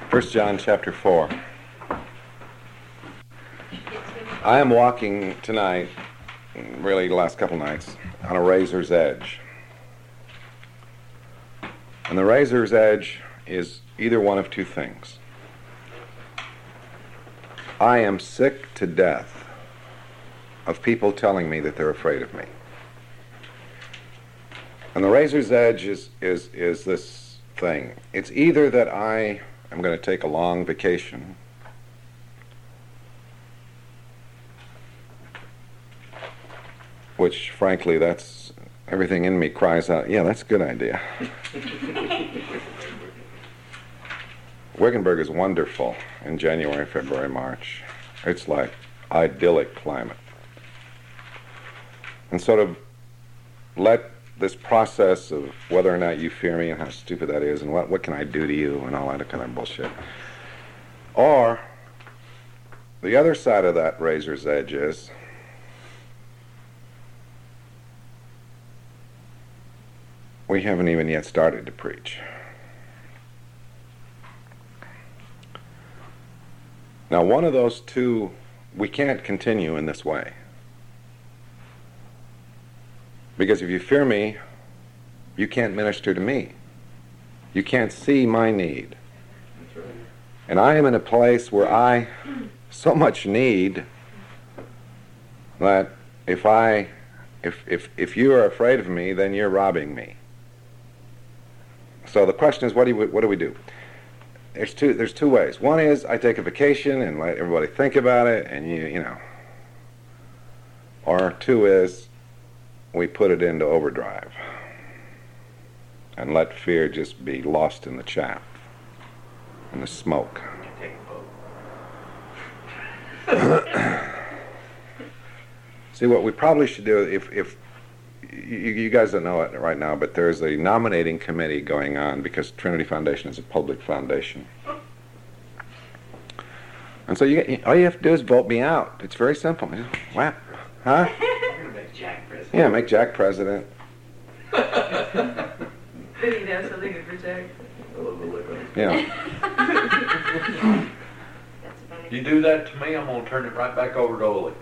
1 John chapter 4. I am walking tonight, really the last couple nights, on a razor's edge. And the razor's edge is either one of two things. I am sick to death of people telling me that they're afraid of me. And the razor's edge is this thing. It's either that I am going to take a long vacation, which frankly, that's everything in me cries out, yeah, that's a good idea. Wickenburg is wonderful in January, February, March. It's like idyllic climate. And sort of let this process of whether or not you fear me and how stupid that is and what can I do to you and all that kind of bullshit. Or the other side of that razor's edge is we haven't even yet started to preach. Now, one of those two, we can't continue in this way. Because if you fear me, you can't minister to me. You can't see my need. That's right. And I am in a place where I so much need that if you are afraid of me, then you're robbing me. So the question is, what do we do? There's two ways. One is I take a vacation and let everybody think about it, and you know. Or two is we put it into overdrive and let fear just be lost in the chaff and the smoke. See, what we probably should do, if you guys don't know it right now, but there's a nominating committee going on because Trinity Foundation is a public foundation. And so all you have to do is vote me out. It's very simple. Wow. Huh? Make Jack president. Yeah, make Jack president. Then he'd have something to protect. Yeah. That's funny. You do that to me, I'm going to turn it right back over to Ole.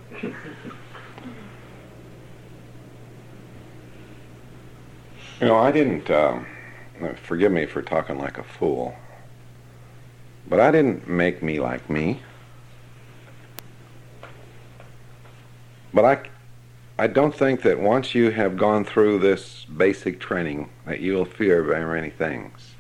You know, I didn't, forgive me for talking like a fool, but I didn't make me like me. But I don't think that once you have gone through this basic training that you will fear very many things.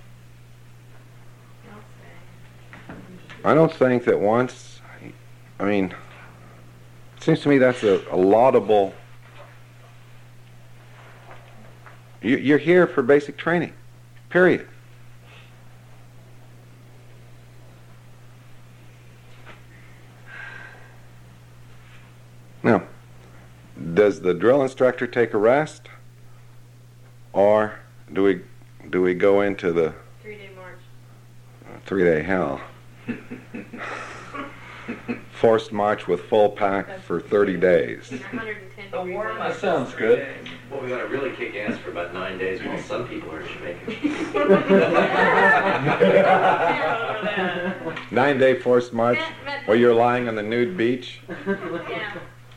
I don't think that once, I mean, it seems to me that's a laudable. You're here for basic training, period. Now, does the drill instructor take a rest, or do we go into the 3-day march? 3-day hell? Forced march with full pack for 30 days. 110 The degrees. warm, that sounds good. Well, we got to really kick ass for about 9 days while some people are in Jamaica. 9-day forced march where you're lying on the nude beach. Yeah.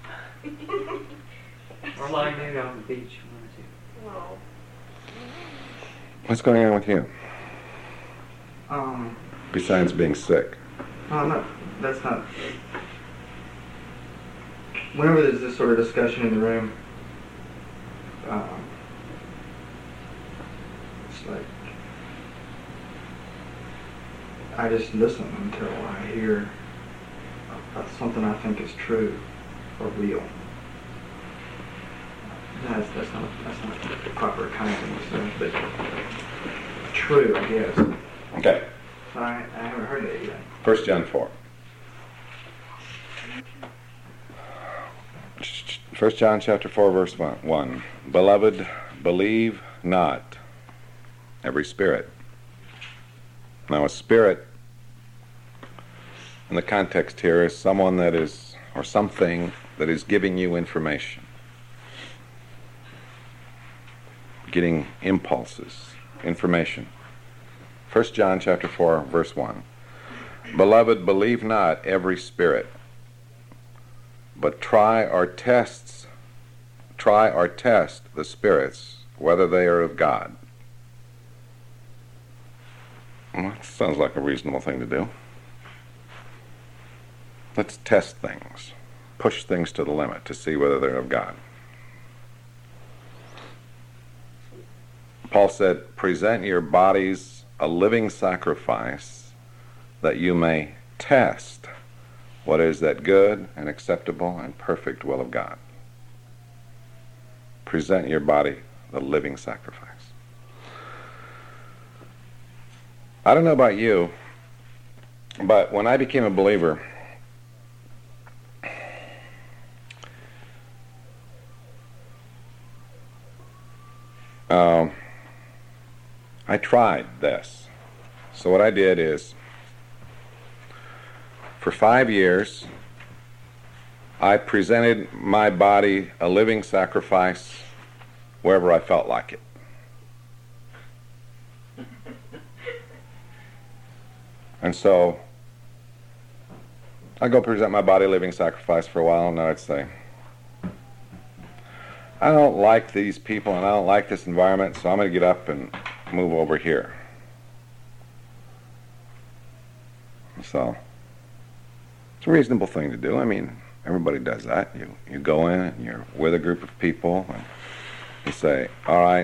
Or lying nude on the beach. Whoa. What's going on with you, Um, besides being sick? no, no, that's not. Whenever there's this sort of discussion in the room, it's like I just listen until I hear something I think is true or real. That's not the proper kind of stuff, but true, I guess. Okay, I haven't heard it yet. 1 John 4. 1 John chapter 4, verse 1. Beloved, believe not every spirit. Now, a spirit, in the context here, is someone that is, or something that is giving you information, getting impulses, information. 1 John chapter 4, verse 1. Beloved, believe not every spirit, but try or test the spirits, whether they are of God. Well, that sounds like a reasonable thing to do. Let's test things, push things to the limit to see whether they're of God. Paul said, present your bodies a living sacrifice that you may test what is that good and acceptable and perfect will of God. Present your body the living sacrifice. I don't know about you, but when I became a believer, I tried this. So what I did is, for 5 years, I presented my body a living sacrifice wherever I felt like it. And so I'd go present my body a living sacrifice for a while, and then I'd say, I don't like these people and I don't like this environment, so I'm going to get up and move over here. So it's a reasonable thing to do. I mean, everybody does that. You go in and you're with a group of people and you say, all right,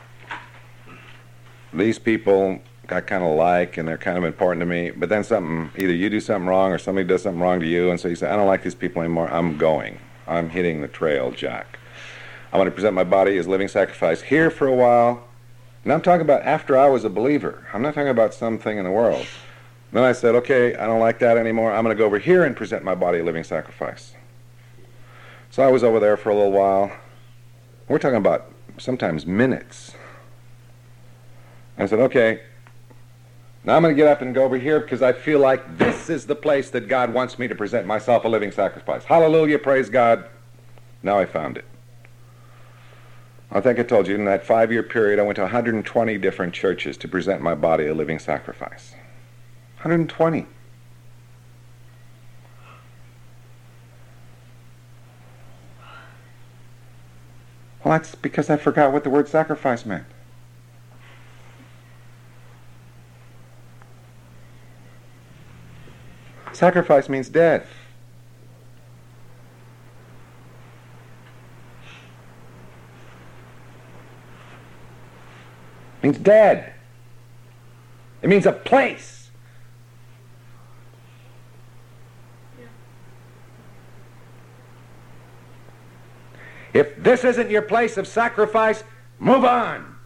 these people I kind of like and they're kind of important to me, but then either you do something wrong or somebody does something wrong to you, and so you say, I don't like these people anymore, I'm going. I'm hitting the trail, Jack. I want to present my body as living sacrifice here for a while. And I'm talking about after I was a believer. I'm not talking about something in the world. Then I said, okay, I don't like that anymore. I'm going to go over here and present my body a living sacrifice. So I was over there for a little while. We're talking about sometimes minutes. I said, okay, now I'm going to get up and go over here because I feel like this is the place that God wants me to present myself a living sacrifice. Hallelujah, praise God. Now I found it. I think I told you in that 5-year period I went to 120 different churches to present my body a living sacrifice. 120. Well, that's because I forgot what the word sacrifice meant. Sacrifice means death. It means dead. It means a place. If this isn't your place of sacrifice, move on.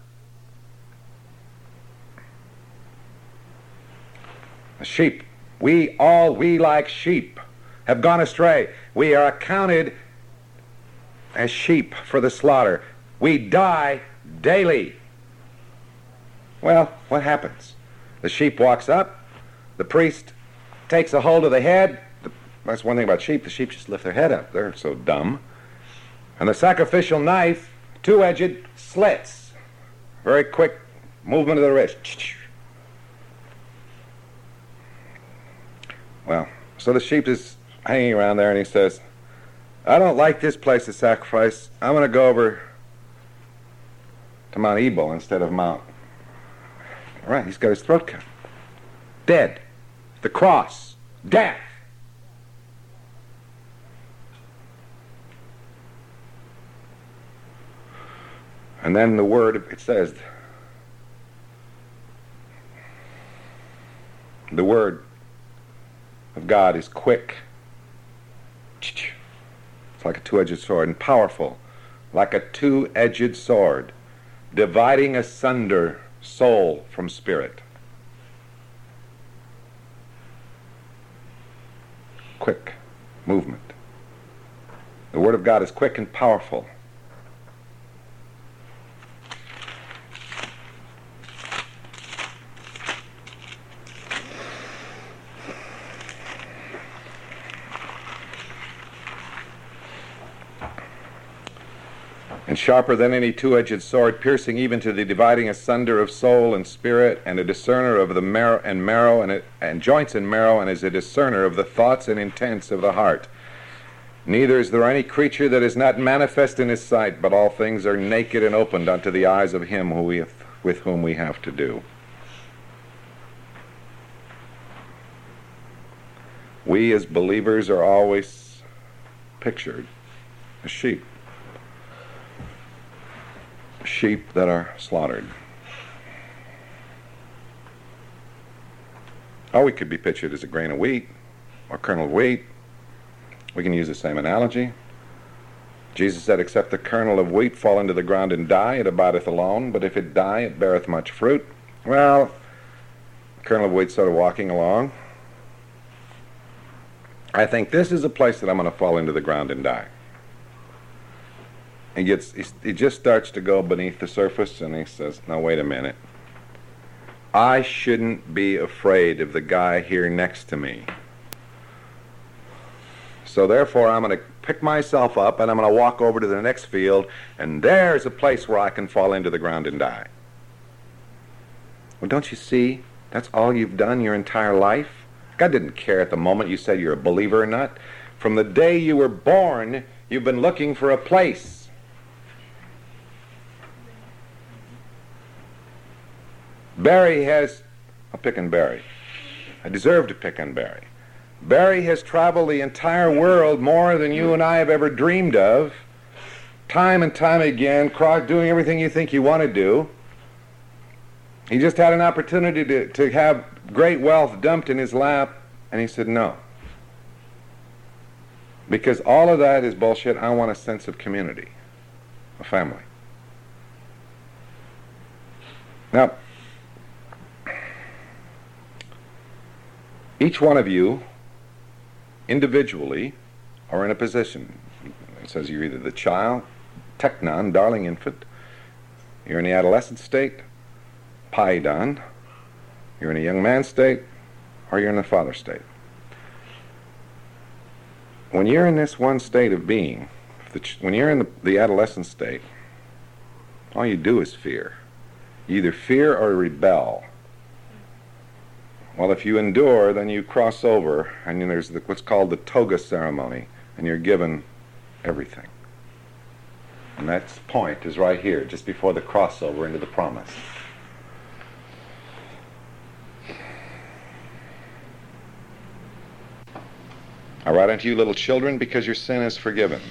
The sheep. We like sheep, have gone astray. We are accounted as sheep for the slaughter. We die daily. Well, what happens? The sheep walks up, the priest takes a hold of the head. That's one thing about sheep, the sheep just lift their head up. They're so dumb. And the sacrificial knife, two-edged, slits. Very quick movement of the wrist. Well, so the sheep is hanging around there and he says, I don't like this place of sacrifice. I'm going to go over to Mount Ebal instead of Mount... All right, he's got his throat cut. Dead. The cross. Death. And then the word, it says, the word of God is quick. It's like a two-edged sword, and powerful, like a two-edged sword, dividing asunder soul from spirit. Quick movement. The word of God is quick and powerful. and sharper than any two-edged sword, piercing even to the dividing asunder of soul and spirit, and a discerner of the marrow and joints and marrow, and is a discerner of the thoughts and intents of the heart. Neither is there any creature that is not manifest in his sight, but all things are naked and opened unto the eyes of him with whom we have to do. We as believers are always pictured as sheep. Sheep that are slaughtered. Or we could be pictured as a grain of wheat or kernel of wheat. We can use the same analogy. Jesus said, except the kernel of wheat fall into the ground and die, it abideth alone, but if it die, it beareth much fruit. Well, kernel of wheat sort of walking along. I think this is a place that I'm going to fall into the ground and die. He just starts to go beneath the surface, and he says, now wait a minute. I shouldn't be afraid of the guy here next to me. So therefore, I'm going to pick myself up, and I'm going to walk over to the next field, and there's a place where I can fall into the ground and die. Well, don't you see? That's all you've done your entire life. God didn't care at the moment you said you're a believer or not. From the day you were born, you've been looking for a place. Barry has, I'll pick on Barry. I deserve to pick on Barry. Barry has traveled the entire world more than you and I have ever dreamed of, time and time again, doing everything you think you want to do. He just had an opportunity to have great wealth dumped in his lap, and he said no. Because all of that is bullshit. I want a sense of community, a family. Now, each one of you, individually, are in a position. It says you're either the child, teknon, darling infant, you're in the adolescent state, paidon, you're in a young man state, or you're in the father state. When you're in this one state of being, when you're in the adolescent state, all you do is fear. You either fear or rebel. Well, if you endure, then you cross over, and then there's what's called the toga ceremony, and you're given everything. And that point is right here, just before the crossover into the promise. I write unto you, little children, because your sin is forgiven.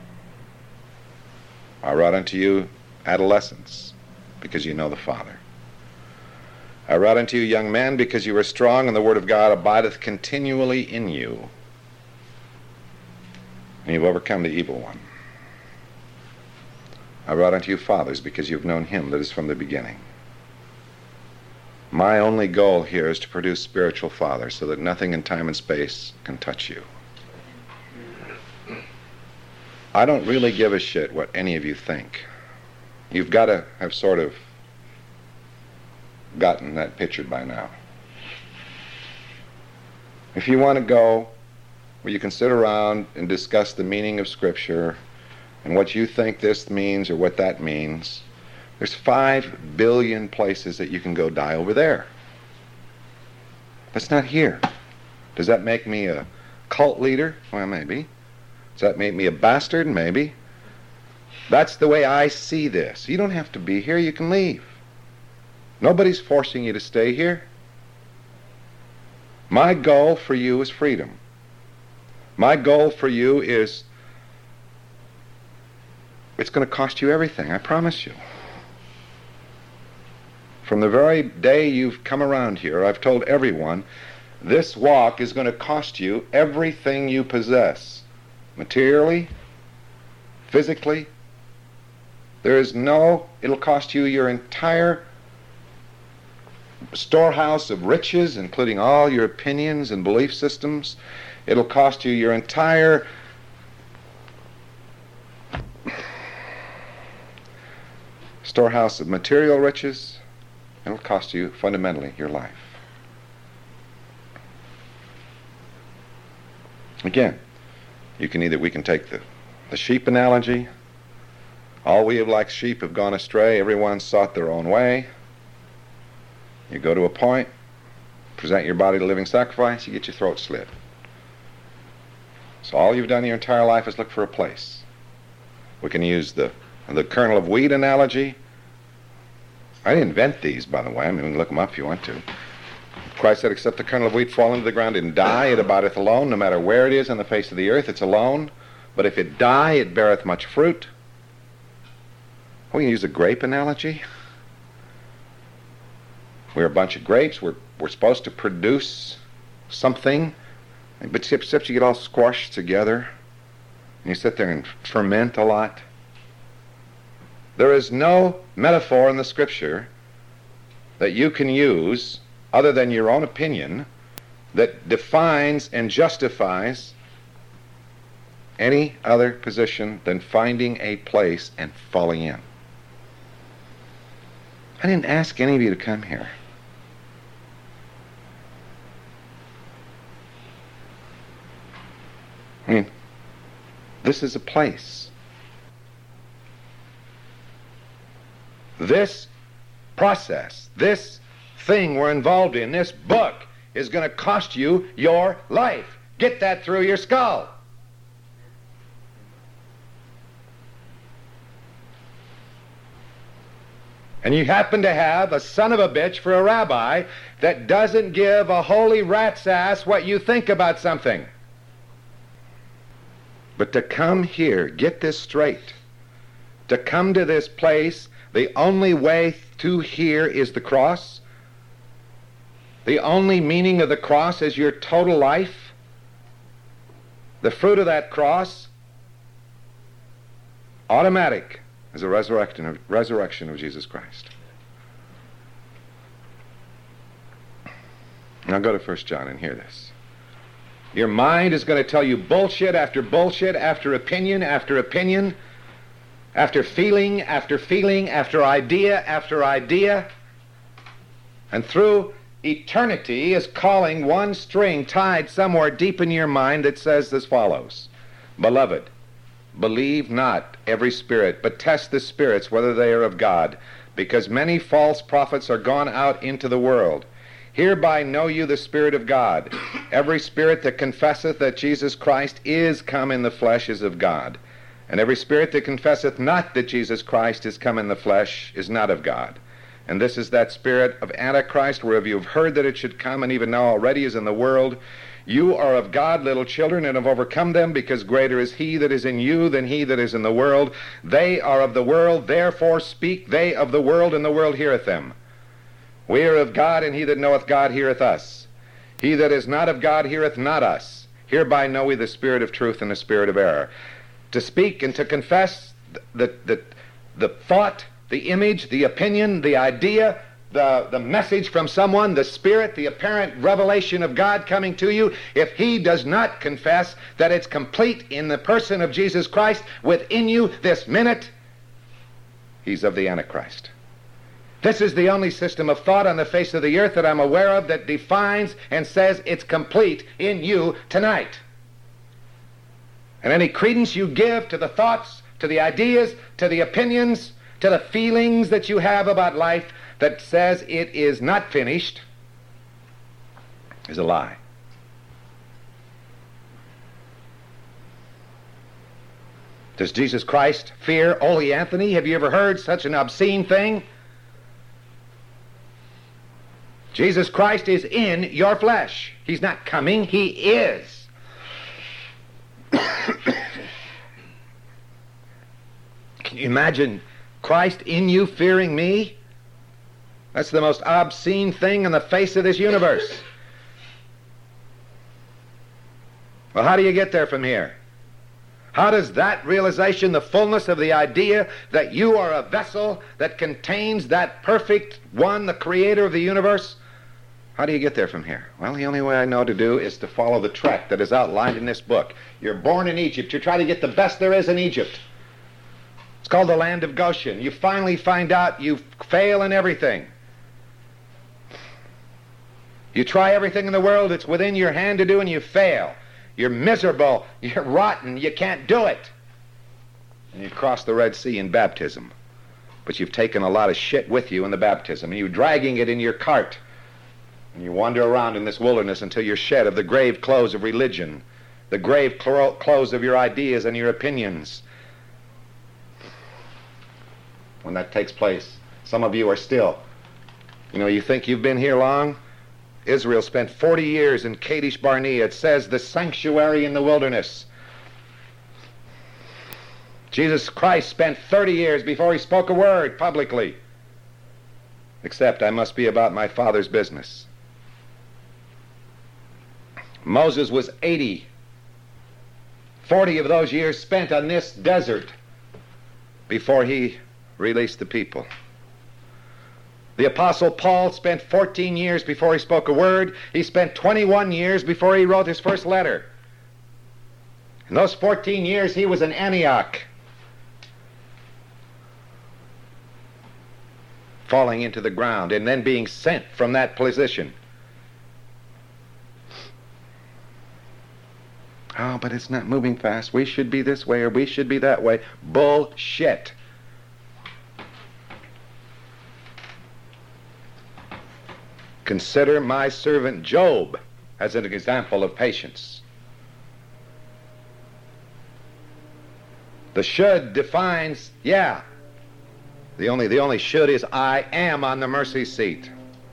I write unto you, adolescents, because you know the Father. I write unto you, young men, because you are strong, and the word of God abideth continually in you, and you've overcome the evil one. I write unto you, fathers, because you have known him that is from the beginning. My only goal here is to produce spiritual fathers so that nothing in time and space can touch you. I don't really give a shit what any of you think. You've got to have sort of gotten that picture by now. If you want to go where you can sit around and discuss the meaning of Scripture and what you think this means or what that means, there's 5 billion places that you can go die over there. That's not here. Does that make me a cult leader? Well, maybe. Does that make me a bastard? Maybe. That's the way I see this. You don't have to be here. You can leave. Nobody's forcing you to stay here. My goal for you is freedom. My goal for you is, it's going to cost you everything, I promise you. From the very day you've come around here, I've told everyone, this walk is going to cost you everything you possess. Materially, physically. It'll cost you your entire storehouse of riches, including all your opinions and belief systems. It'll cost you your entire storehouse of material riches. It'll cost you, fundamentally, your life. Again, we can take the sheep analogy, All we have like sheep have gone astray. Everyone sought their own way. You go to a point, present your body to living sacrifice, you get your throat slit. So all you've done your entire life is look for a place. We can use the kernel of wheat analogy. I didn't invent these, by the way. I mean, we can look them up if you want to. Christ said, except the kernel of wheat fall into the ground and die, it abideth alone. No matter where it is on the face of the earth, it's alone. But if it die, it beareth much fruit. We can use a grape analogy. We're a bunch of grapes. We're supposed to produce something. But except you get all squashed together. And you sit there and ferment a lot. There is no metaphor in the Scripture that you can use other than your own opinion that defines and justifies any other position than finding a place and falling in. I didn't ask any of you to come here. I mean, this is a place. This process, this thing we're involved in, this book, is going to cost you your life. Get that through your skull. And you happen to have a son of a bitch for a rabbi that doesn't give a holy rat's ass what you think about something. But to come here, get this straight, to come to this place, the only way to here is the cross. The only meaning of the cross is your total life. The fruit of that cross, automatic, is a resurrection of Jesus Christ. Now go to 1 John and hear this. Your mind is going to tell you bullshit after bullshit, after opinion, after feeling, after idea. And through eternity is calling one string tied somewhere deep in your mind that says as follows: Beloved, believe not every spirit, but test the spirits whether they are of God, because many false prophets are gone out into the world. Hereby know you the Spirit of God. Every spirit that confesseth that Jesus Christ is come in the flesh is of God. And every spirit that confesseth not that Jesus Christ is come in the flesh is not of God. And this is that spirit of Antichrist, whereof you have heard that it should come, and even now already is in the world. You are of God, little children, and have overcome them, because greater is he that is in you than he that is in the world. They are of the world, therefore speak they of the world, and the world heareth them. We are of God, and he that knoweth God heareth us. He that is not of God heareth not us. Hereby know we the spirit of truth and the spirit of error. To speak and to confess the thought, the image, the opinion, the idea, the message from someone, the spirit, the apparent revelation of God coming to you, if he does not confess that it's complete in the person of Jesus Christ within you this minute, he's of the Antichrist. This is the only system of thought on the face of the earth that I'm aware of that defines and says it's complete in you tonight. And any credence you give to the thoughts, to the ideas, to the opinions, to the feelings that you have about life that says it is not finished is a lie. Does Jesus Christ fear Ole Anthony? Have you ever heard such an obscene thing? Jesus Christ is in your flesh. He's not coming, he is. Can you imagine Christ in you fearing me? That's the most obscene thing on the face of this universe. Well, how do you get there from here? How does that realization, the fullness of the idea that you are a vessel that contains that perfect one, the creator of the universe, how do you get there from here? Well, the only way I know to do is to follow the trek that is outlined in this book. You're born in Egypt. You try to get the best there is in Egypt. It's called the land of Goshen. You finally find out you fail in everything. You try everything in the world that's within your hand to do, and you fail. You're miserable. You're rotten. You can't do it. and you cross the Red Sea in baptism. But you've taken a lot of shit with you in the baptism, and you're dragging it in your cart. And you wander around in this wilderness until you're shed of the grave clothes of religion, the grave clothes of your ideas and your opinions. When that takes place, some of you are still, you think you've been here long? Israel spent 40 years in Kadesh Barnea. It says the sanctuary in the wilderness. Jesus Christ spent 30 years before he spoke a word publicly, except I must be about my Father's business. Moses was 80. 40 of those years spent on this desert before he released the people. The Apostle Paul spent 14 years before he spoke a word. He spent 21 years before he wrote his first letter. In those 14 years, he was in Antioch, falling into the ground and then being sent from that position. Oh, but it's not moving fast. We should be this way or we should be that way. Bullshit. Consider my servant Job as an example of patience. The should defines, the only should is I am on the mercy seat.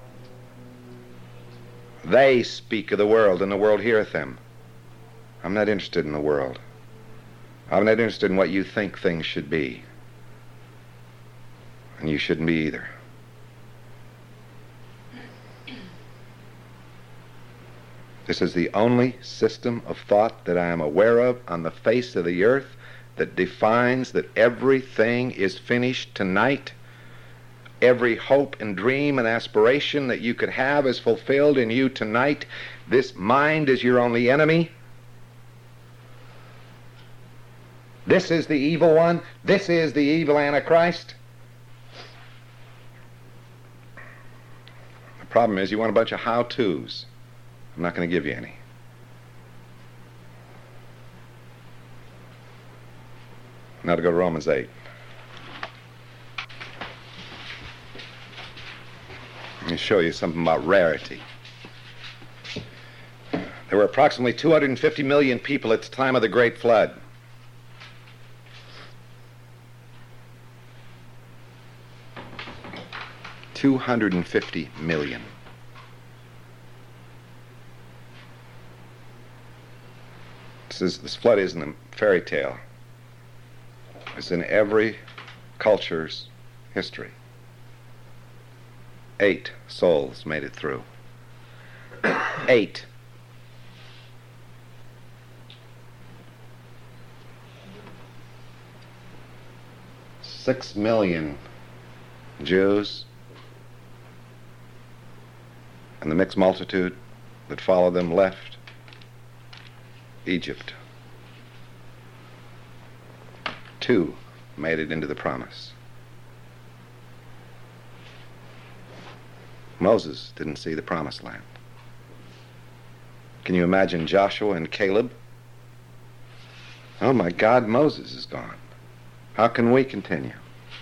They speak of the world and the world heareth them. I'm not interested in the world. I'm not interested in what you think things should be. And you shouldn't be either. This is the only system of thought that I am aware of on the face of the earth that defines that everything is finished tonight. Every hope and dream and aspiration that you could have is fulfilled in you tonight. This mind is your only enemy. This is the evil one. This is the evil Antichrist. The problem is you want a bunch of how-tos. I'm not going to give you any. Now to go to Romans 8. Let me show you something about rarity. There were approximately 250 million people at the time of the Great Flood. $250 million. This flood isn't a fairy tale. It's in every culture's history. 8 souls made it through. 8. $6 million Jews and the mixed multitude that followed them left Egypt. 2 made it into the promise. Moses didn't see the promised land. Can you imagine Joshua and Caleb? Oh my God, Moses is gone. How can we continue?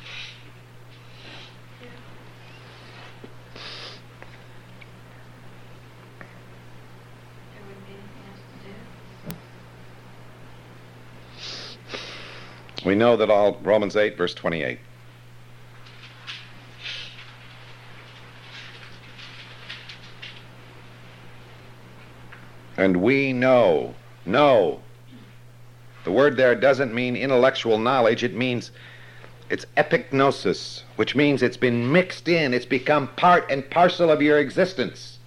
We know that all Romans 8, verse 28. And we know. The word there doesn't mean intellectual knowledge. It means it's epignosis, which means it's been mixed in. It's become part and parcel of your existence.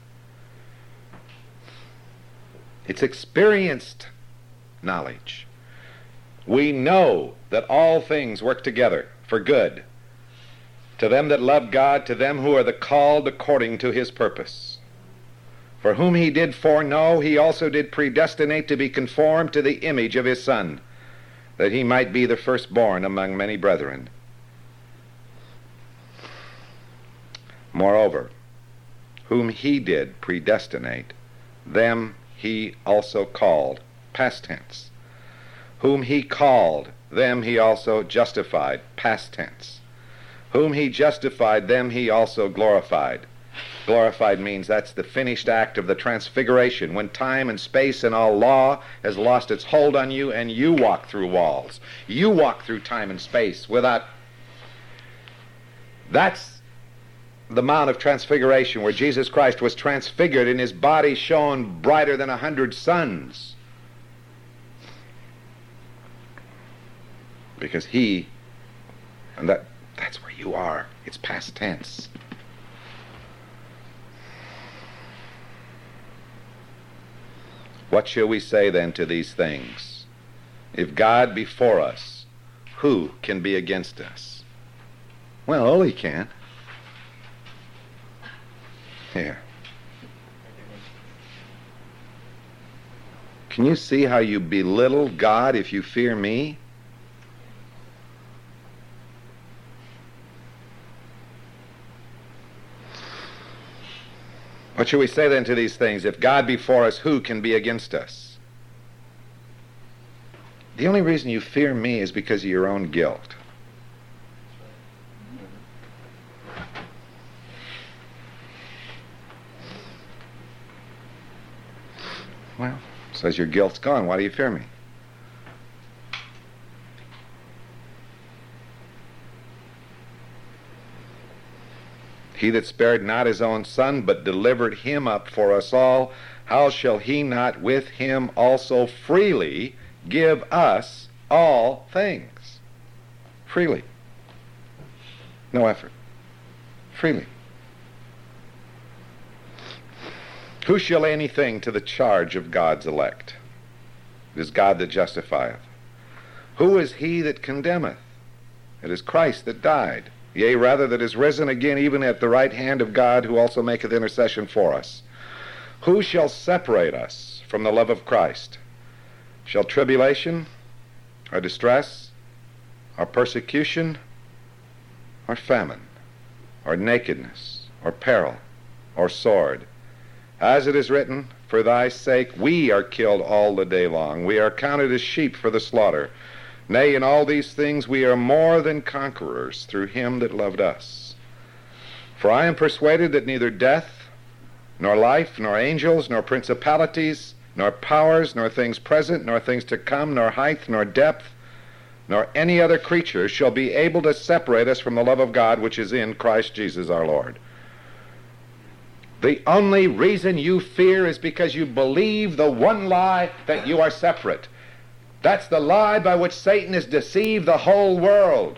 It's experienced knowledge. We know that all things work together for good to them that love God, to them who are the called according to his purpose. For whom he did foreknow, he also did predestinate to be conformed to the image of his Son, that he might be the firstborn among many brethren. Moreover, whom he did predestinate, them he also called, past tense. Whom he called, them he also justified. Past tense. Whom he justified, them he also glorified. Glorified means that's the finished act of the transfiguration, when time and space and all law has lost its hold on you and you walk through walls. You walk through time and space without... That's the Mount of Transfiguration, where Jesus Christ was transfigured and his body shone brighter than 100 suns. Because he, and that's where you are. It's past tense. What shall we say then to these things? If God be for us, who can be against us? Well, he can. Here. Can you see how you belittle God if you fear me? What shall we say then to these things? If God be for us, who can be against us? The only reason you fear me is because of your own guilt. Well, says your guilt's gone. Why do you fear me? He that spared not his own son, but delivered him up for us all, how shall he not with him also freely give us all things? Freely. No effort. Freely. Who shall lay anything to the charge of God's elect? It is God that justifieth. Who is he that condemneth? It is Christ that died. Yea, rather, that is risen again, even at the right hand of God, who also maketh intercession for us. Who shall separate us from the love of Christ? Shall tribulation, or distress, or persecution, or famine, or nakedness, or peril, or sword? As it is written, for thy sake we are killed all the day long. We are counted as sheep for the slaughter. Nay, in all these things we are more than conquerors through him that loved us. For I am persuaded that neither death, nor life, nor angels, nor principalities, nor powers, nor things present, nor things to come, nor height, nor depth, nor any other creature shall be able to separate us from the love of God which is in Christ Jesus our Lord. The only reason you fear is because you believe the one lie that you are separate. That's the lie by which Satan has deceived the whole world.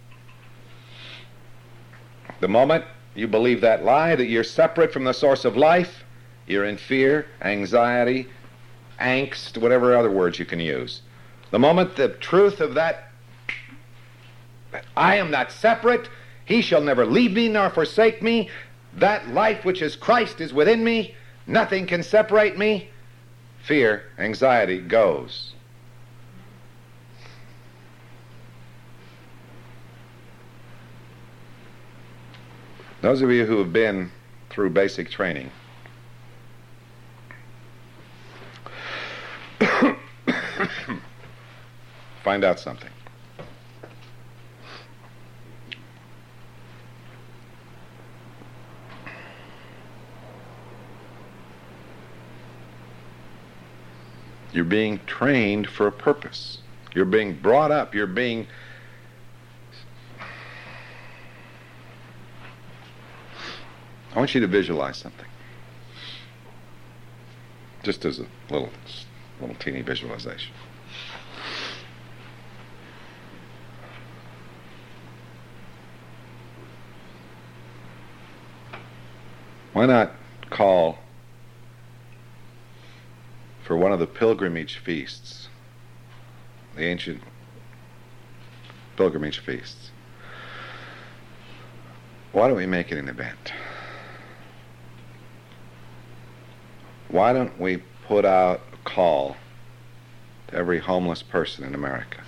The moment you believe that lie, that you're separate from the source of life, you're in fear, anxiety, angst, whatever other words you can use. The moment the truth of that I am not separate, he shall never leave me nor forsake me, that life which is Christ is within me, nothing can separate me, fear, anxiety goes. Those of you who have been through basic training, find out something. You're being trained for a purpose. You're being brought up. You're being... I want you to visualize something. Just as a little teeny visualization. Why not call for one of the pilgrimage feasts, the ancient pilgrimage feasts? Why don't we make it an event? Why don't we put out a call to every homeless person in America?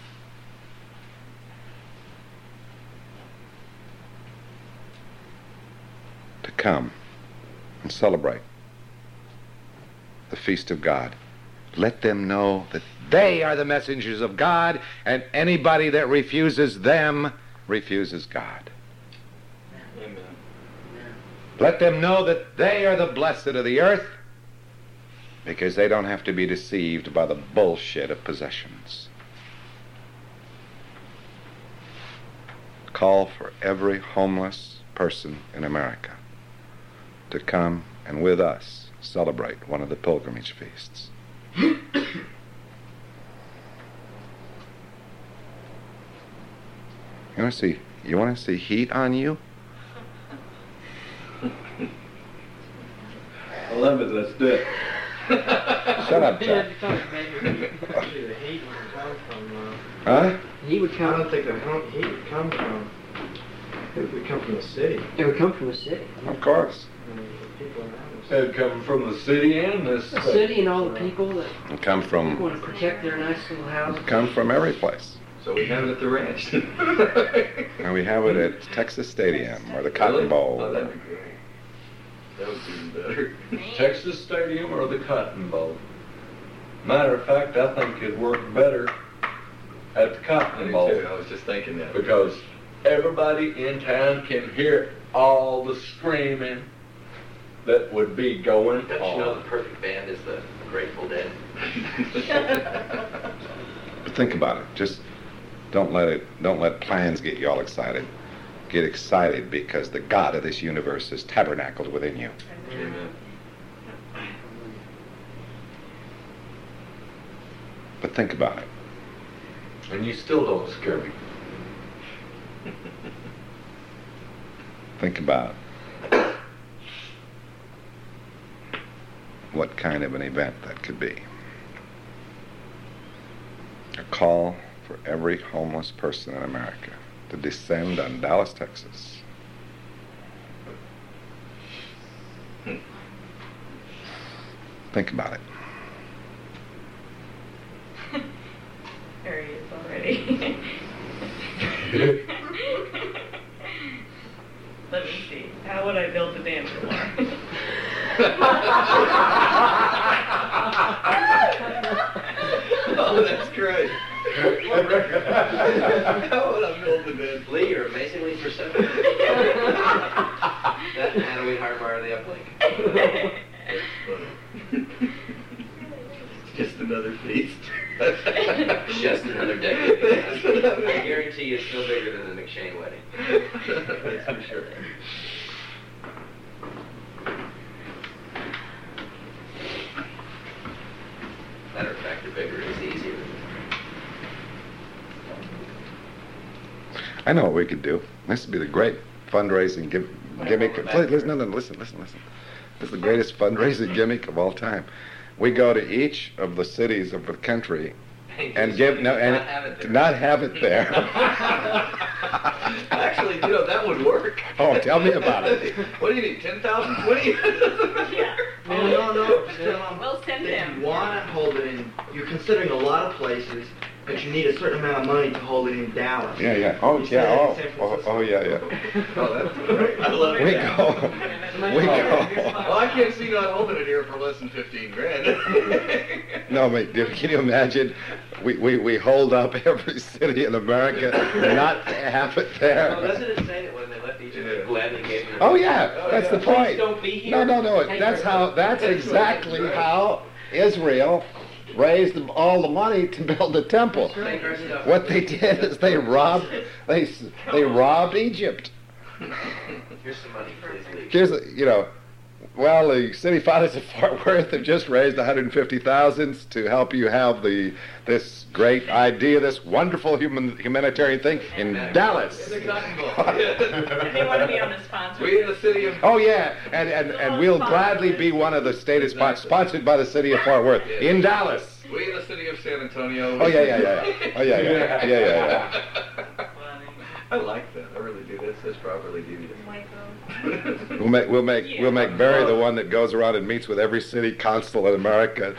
To come and celebrate the feast of God. Let them know that they are the messengers of God, and anybody that refuses them refuses God. Amen. Let them know that they are the blessed of the earth, because they don't have to be deceived by the bullshit of possessions. Call for every homeless person in America to come and with us celebrate one of the pilgrimage feasts. You want to see heat on you? I love it, let's do it. Shut up, Chuck. Actually, the heat would come from. Huh? He would I come. don't think the heat would come from. It would come from the city. It would come from the city. Of course. And the people around us. It'd come from the city and this The city and all the people that It come from want to protect their nice little houses. every place. So we have it at the ranch. And we have it at Texas Stadium or the Cotton Bowl. Oh, that'd be great. That would be even better. Texas Stadium or the Cotton Bowl? Matter of fact, I think it'd work better at the Cotton Bowl. I was just thinking that. Because everybody in town can hear all the screaming that would be going Don't you know on. the perfect band is the Grateful Dead? But think about it. Just don't let plans get you all excited. Get excited because the God of this universe is tabernacled within you. Amen. But think about it. And you still don't scare me. Think about what kind of an event that could be. A call for every homeless person in America to descend on Dallas, Texas. Think about it. There he is already. Let me see. How would I build a dance floor? Oh, that's great. How would I build the bed? Lee, you're amazingly perceptive. That and how do we hardwire the uplink? That's funny. It's just another feast. Just another decade. I guarantee you it's no bigger than the McShane wedding. That's for sure. Matter of fact, the bigger is easier. I know what we could do. This would be the great fundraising gimmick. Listen. This is the greatest fundraising gimmick of all time. We go to each of the cities of the country and not have it there. Actually, you know, that would work. Oh, tell me about it. What do you need, 10,000, 20? Yeah. No. We'll send If him. you want to hold it in, you're considering a lot of places, but you need a certain amount of money to hold it in Dallas. Yeah. Oh, You said yeah. in San Francisco. Oh, yeah. Oh, that's great. I love We it. go. Well, I can't see not holding it here for less than 15 grand. No, mate, can you imagine? We hold up every city in America, not have it there. Well, doesn't it say that when they left Egypt, they gladly gave them? Oh yeah, that's the Please point. don't be here. No. That's exactly how Israel raised all the money to build the temple. Take our stuff. What they did is they robbed Egypt. Here's some money, please leave. Here's the city fathers of Fort Worth have just raised $150,000 to help you have this great idea, this wonderful humanitarian thing in Dallas. The Cotton Bowl. If they want to be on the sponsor. We in the city of... Oh yeah, and we'll gladly be one of the stated spots sponsored by the city of Fort Worth in Dallas. We in the city of San Antonio. Oh yeah. I like that. I really do. That's properly devious. We'll make Barry the one that goes around and meets with every city council in America.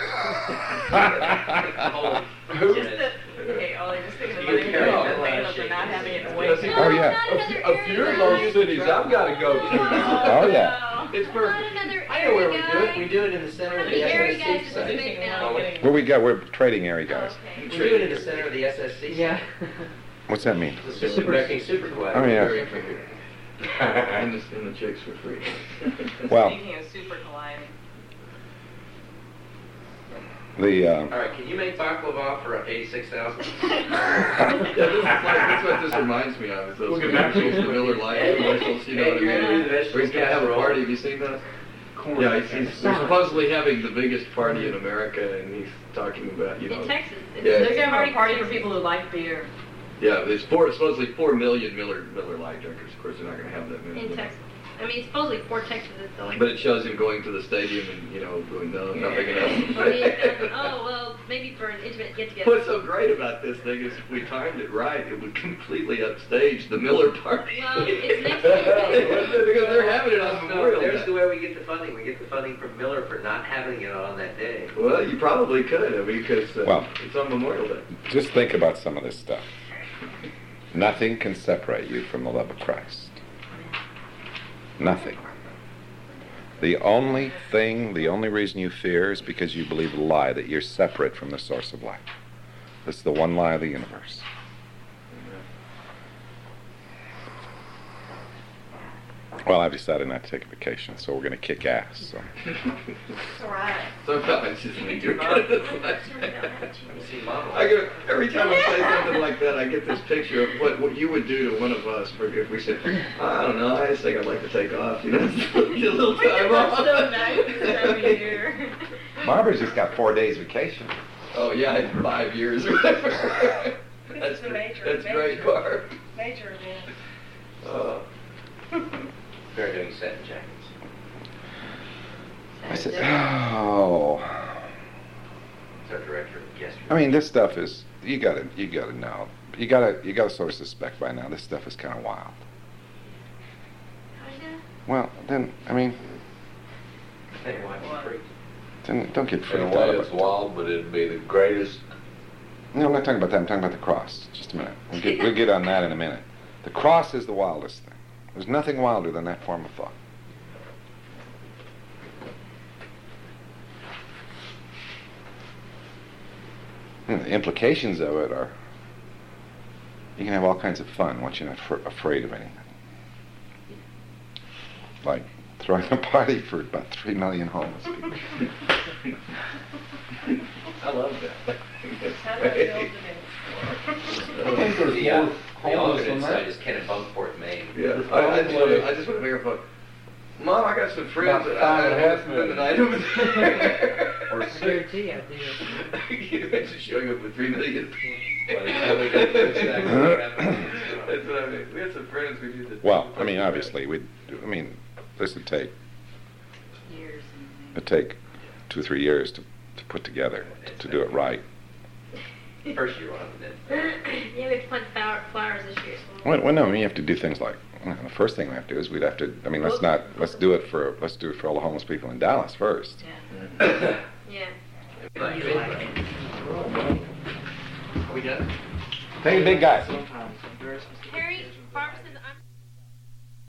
Okay, Ollie, just think of the money You for carry the it. for not having it in the way. Oh yeah. A few of those cities I've got to go to. Oh yeah. It's perfect. I know where we do it. We do it in the center of the Area SSC guys site. just make now getting Well, we're trading area guys. Okay. We're doing it in the center of the SSC. Yeah. What's that mean? The Super Wrecking Super Collider. Oh, yeah. And the chicks for free. Well, Speaking of super colliding. the All right, can you make baklava for 86,000? That's what this reminds me of. Is those Look at that. commercials, the Miller Lite commercials. You know what I mean? Where he's gonna have a party. Have you seen those? Yeah, he's supposedly having the biggest party in America, and he's talking about, you know. In Texas. Yeah. They're going to have a party for people who like beer. Yeah, there's supposedly 4 million Miller Lite drinkers. Of course, they're not going to have that many. In Texas. I mean, supposedly for Texas it's going. But it shows him going to the stadium and, you know, going, no, nothing enough. Oh, well, maybe for an intimate get-together. What's so great about this thing is if we timed it right, it would completely upstage the Miller party. Well, it's next Tuesday. Because they're having it on No, Memorial there's Day. the way we get the funding. We get the funding from Miller for not having it on that day. Well, you probably could, I mean, because Well- it's on Memorial Day. just think about some of this stuff. Nothing can separate you from the love of Christ. Nothing. The only reason you fear is because you believe the lie that you're separate from the source of life. This is the one lie of the universe. Well, I've decided not to take a vacation, so we're going to kick ass. So. It's all right. Sometimes it's me too. See, Mama. I get every time I say something like that, I get this picture of what you would do to one of us if we said, I don't know, I just think I'd like to take off, you know, get a little time off. So nice this time of year. Barbara's just got 4 days vacation. Oh yeah, in 5 years or whatever. This is the major- That's major- great, Barb. Major event. They're doing satin jackets. I said, oh. It's our director yesterday. I mean, this stuff is, you gotta know. You gotta sort of suspect by now this stuff is kind of wild. Kinda. Well, then, I mean, Hey, why be freaked? then don't get In a freaked way, out it's about it. wild, but it'd be the greatest. No, I'm not talking about that. I'm talking about the cross. Just a minute. We'll get on that in a minute. The cross is the wildest thing. There's nothing wilder than that form of thought. The implications of it are you can have all kinds of fun once you're not afraid of anything. Like throwing a party for about 3 million homeless people. I love that. How do I build today? The alternate site is Kennebunkport, Maine. Yeah, I just want to make a phone. Mom, I got some friends that I have spend the night over there. I guarantee I do. Can you imagine showing up with 3 million? By the time we get to fix that, we're gonna have That's what I mean. We had some friends we did that. Well, I mean, obviously, this would take, Years. it'd take 2 or 3 years to put together, to do it right. First year on it. Yeah, we have to plant flowers this year. So Well, no, I mean, you have to do things like, the first thing we have to do is we'd have to, I mean, let's do it for all the homeless people in Dallas first. Yeah. Yeah. Like, Are we done? Hey, big guy. Sometimes, very specific.